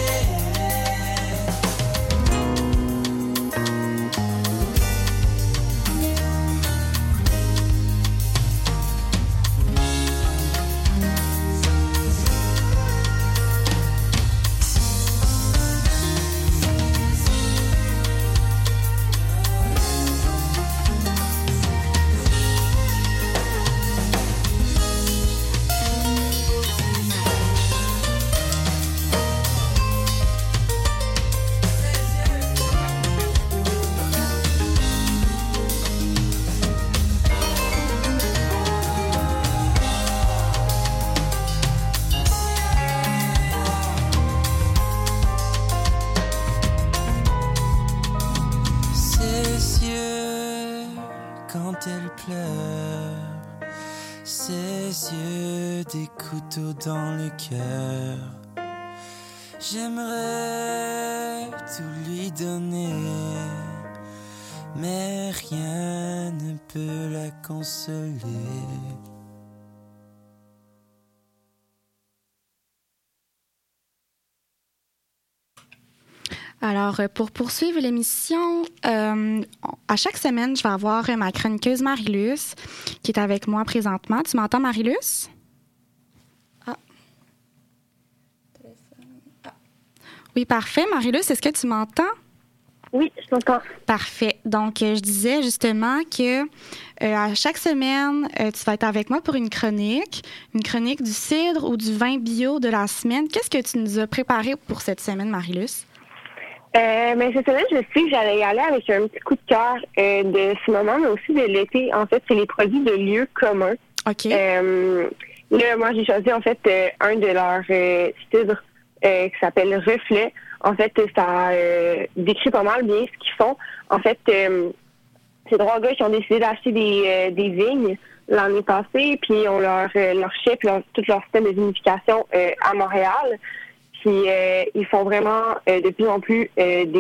H: Ses yeux quand elle pleure, ses yeux des couteaux dans le cœur. J'aimerais tout lui donner, mais rien ne peut la consoler.
E: Alors, pour poursuivre l'émission, à chaque semaine, je vais avoir ma chroniqueuse Marie-Luce qui est avec moi présentement. Tu m'entends, Marie-Luce? Ah. Oui, parfait. Marie-Luce, est-ce que tu m'entends?
S: Oui, je t'entends.
E: Parfait. Donc, je disais justement que à chaque semaine, tu vas être avec moi pour une chronique du cidre ou du vin bio de la semaine. Qu'est-ce que tu nous as préparé pour cette semaine, Marie-Luce?
S: Mais cette semaine, je sais que j'allais y aller avec un petit coup de cœur de ce moment, mais aussi de l'été. En fait, c'est les produits de lieux communs.
E: OK.
S: Là, moi, j'ai choisi, en fait, un de leurs cidres qui s'appelle Reflet. En fait, ça décrit pas mal bien ce qu'ils font. En fait, ces trois gars qui ont décidé d'acheter des vignes l'année passée, puis on leur chef, tout leur système de vinification à Montréal. Puis ils font vraiment de plus en plus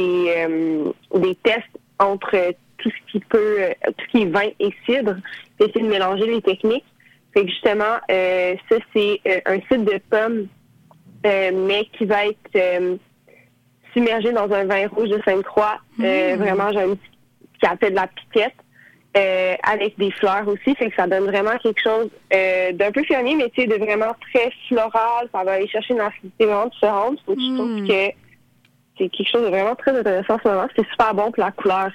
S: des tests entre tout ce qui est vin et cidre, puis essayer de mélanger les techniques. Fait que justement, ça c'est un cidre de pomme, mais qui va être submergé dans un vin rouge de Sainte-Croix. Vraiment, j'ai un petit qui appelle de la piquette. Avec des fleurs aussi, fait que ça donne vraiment quelque chose d'un peu fermier, mais tu sais, de vraiment très floral. Ça va aller chercher une acidité vraiment différente. Donc, je trouve que c'est quelque chose de vraiment très intéressant en ce moment. C'est super bon, puis la couleur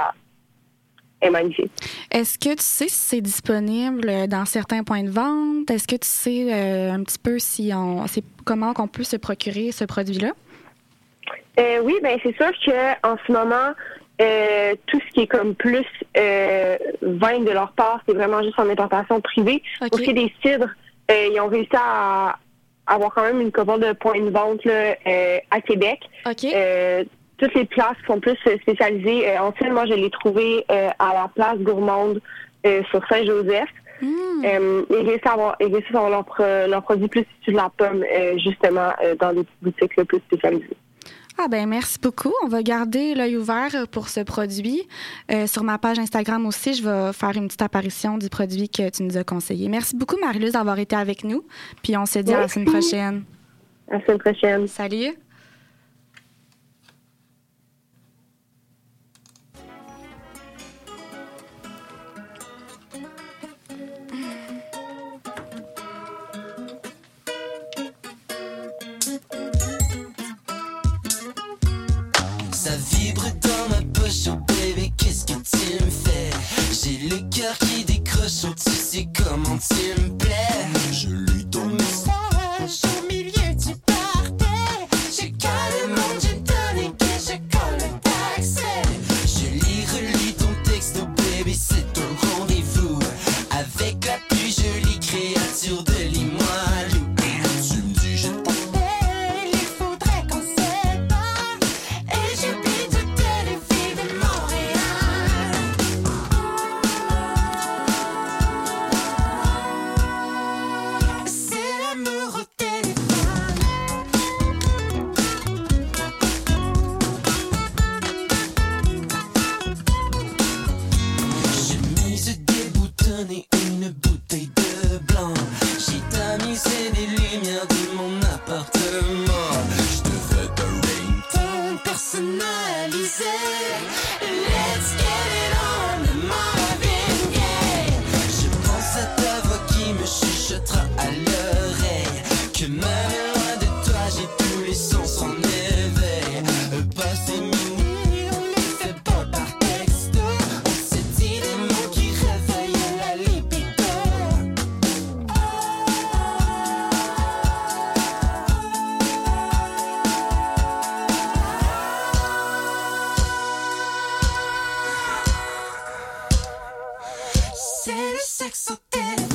S: est magnifique.
E: Est-ce que tu sais si c'est disponible dans certains points de vente? Est-ce que tu sais un petit peu comment qu'on peut se procurer ce produit-là?
S: Oui, bien c'est sûr qu'en ce moment, tout ce qui est comme plus vin de leur part, c'est vraiment juste en importation privée.
E: Okay.
S: Aussi des cidres, ils ont réussi à avoir quand même une couple de points de vente là, à Québec.
E: Okay.
S: Toutes les places sont plus spécialisées. En cidre, moi, je l'ai trouvé à la place gourmande sur Saint-Joseph. Ils réussissent à avoir leurs produits plus issus de la pomme, justement, dans des boutiques là, plus spécialisées.
E: Ah ben merci beaucoup. On va garder l'œil ouvert pour ce produit. Sur ma page Instagram aussi, je vais faire une petite apparition du produit que tu nous as conseillé. Merci beaucoup, Marie-Luce, d'avoir été avec nous. Puis on se dit à la semaine prochaine.
S: À la semaine prochaine.
E: Salut.
H: Ça vibre dans ma poche, oh baby, qu'est-ce que tu me fais? J'ai le cœur qui décroche, oh tu sais comment tu me plais. Je lis ton message au milieu du party. J'ai calé mon gin tonic et je colle le taxi. Je lis, relis ton texte, oh baby, c'est un rendez-vous avec la plus jolie créature de Limoilou. Tu me dis je t'appelle, il faudrait qu'on s'épare. Et j'habite toutes les filles de Montréal. C'est l'amour au téléphone. Chemise déboutonnée, une bouteille de blanc. J'ai tamisé les lumières de mon appartement. Je te fais un ringtone personnalisé. Let's get it on, Marvin Gaye. Je pense à ta voix qui me chuchotera à l'oreille. Que même loin de toi, j'ai tous les sens en éveil. Passé minuit, on les fait pas par texto. On s'est dit des mots qui réveillent la libido. C'est le sexe au téléphone.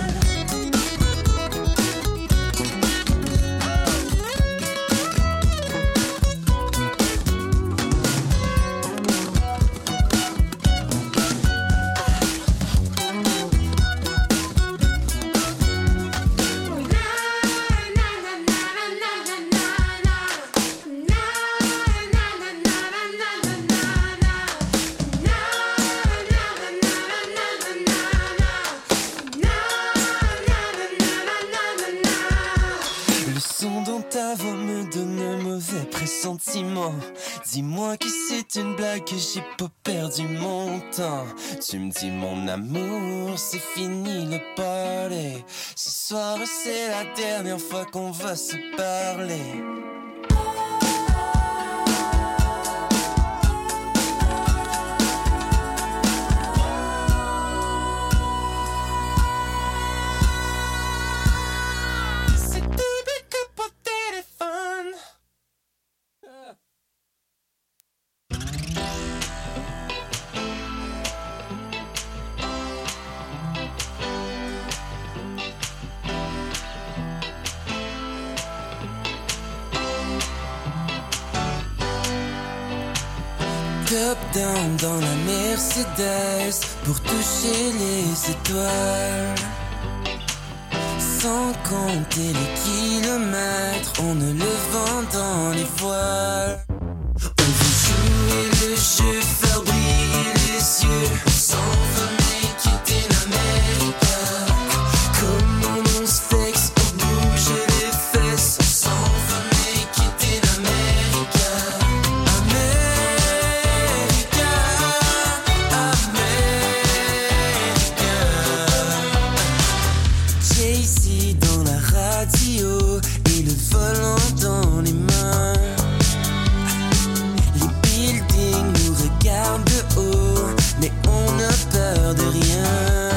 H: Le son dans ta voix me donne un mauvais pressentiment. Dis-moi que c'est une blague, que j'ai pas perdu mon temps. Tu me dis mon amour, c'est fini le party. Ce soir c'est la dernière fois qu'on va se parler. top down dans la Mercedes pour toucher les étoiles. Sans compter les kilomètres, on ne le vend dans les voiles. On veut jouer le jeu, faire briller les yeux. Sans veut make it in America. Comment on se vexe, on bouge les fesses. Sans veut make it in America. America, America. Jay-Z dans la radio et le volant dans les mains. Les buildings nous regardent de haut, mais on n'a peur de rien.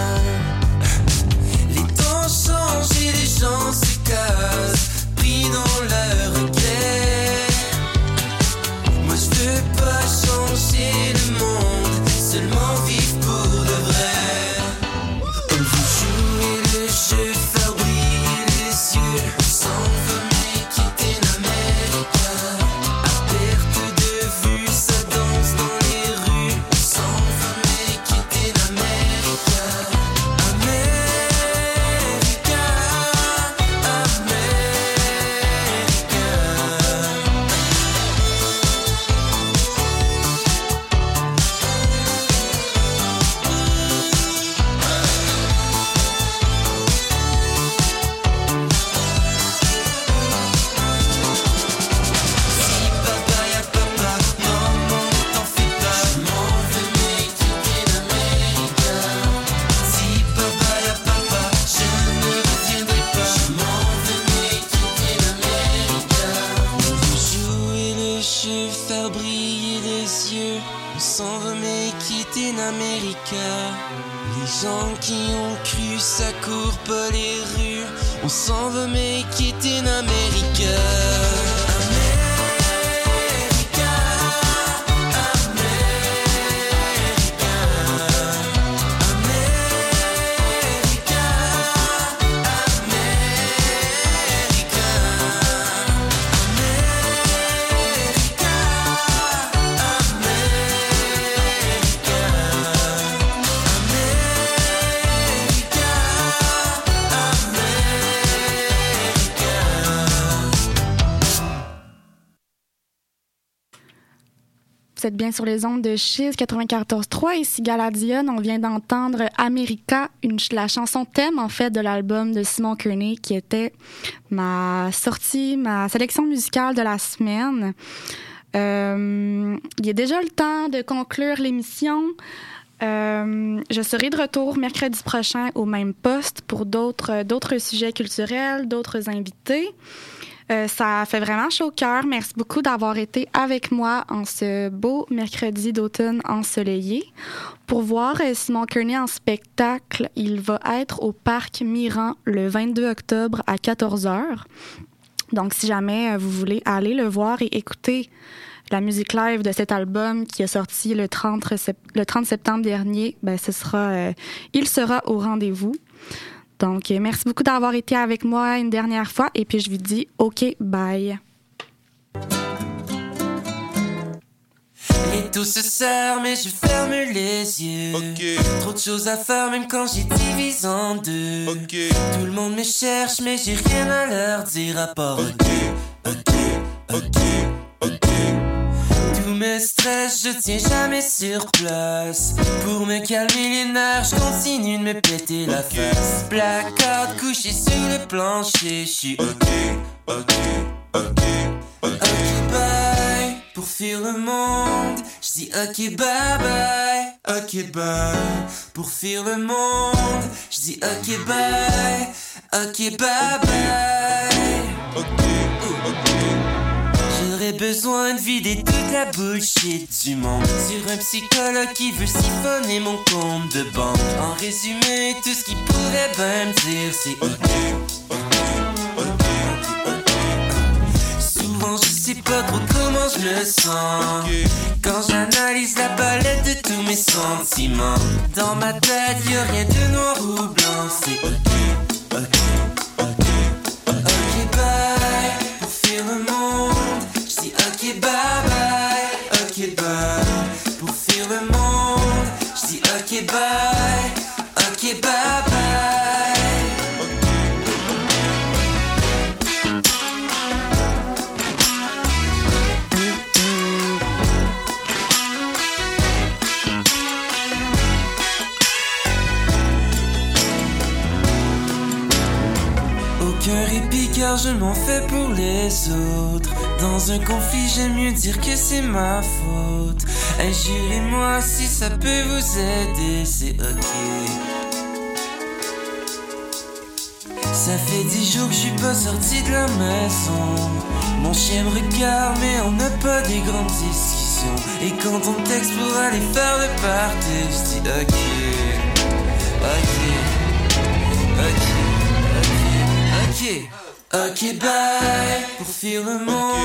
H: Les temps changent et les gens se cassent, pris dans leur regret. Moi je veux pas changer le monde, seulement vivre pour de vrai. On veut jouer le jeu, faire briller les yeux. Sans veut make it in America. À perte de vue, ça danse dans les rues. Sans veut make it in America. America, Si papa y'a papa, maman t'en fais pas. Je m'en veux make it in America. Si papa y'a papa, je ne reviendrai pas. Je m'en veux make it in America. On veut jouer le jeu, faire briller les yeux. On s'en veut make it in America. Les gens qui ont cru ça court pas les rues. On s'en veut make it in America.
E: Vous êtes bien sur les ondes de Chiz 94.3. Ici Gala Dionne. On vient d'entendre America, la chanson thème en fait de l'album de Simon Kearney qui était ma sélection musicale de la semaine. Il est déjà le temps de conclure l'émission. Je serai de retour mercredi prochain au même poste pour d'autres sujets culturels, d'autres invités. Ça fait vraiment chaud au cœur. Merci beaucoup d'avoir été avec moi en ce beau mercredi d'automne ensoleillé. Pour voir Simon Kearney en spectacle, il va être au Parc Miran le 22 octobre à 14h. Donc, si jamais vous voulez aller le voir et écouter la musique live de cet album qui est sorti le 30 septembre dernier, il sera au rendez-vous. Donc, merci beaucoup d'avoir été avec moi une dernière fois et puis je vous dis OK, bye.
H: Et tout se serre, mais je ferme les yeux. Trop de choses à faire, même quand j'ai divise en deux. Tout le monde me cherche, mais j'ai rien à leur dire à part Tout me stresse, je tiens jamais sur place. Pour me calmer les nerfs, je continue de me péter la face. Blackout, couché sur le plancher, je suis OK, bye. Pour fuir le monde, je dis OK, bye bye. OK, bye. Pour fuir le monde, je dis OK, bye. OK, bye bye. J'aurais besoin de vider toute la bullshit du monde sur un psychologue qui veut siphonner mon compte de banque. En résumé, tout ce qu'il pourrait bien me dire, c'est Souvent je sais pas trop comment je me sens quand j'analyse la palette de tous mes sentiments. Dans ma tête y'a rien de noir ou blanc, c'est OK, bye. Pour fuir le monde, je dis OK, bye bye. OK, bye. largement fait pour les autres. Dans un conflit, j'aime mieux dire que c'est ma faute. Jurez-moi si ça peut vous aider, c'est ok. Ça fait 10 jours que je suis pas sorti de la maison. Mon chien me regarde mais on n'a pas des grandes discussions. Et quand on me texte pour aller faire le party, je dis ok, ok, ok, ok, ok, bye. Pour fuir le monde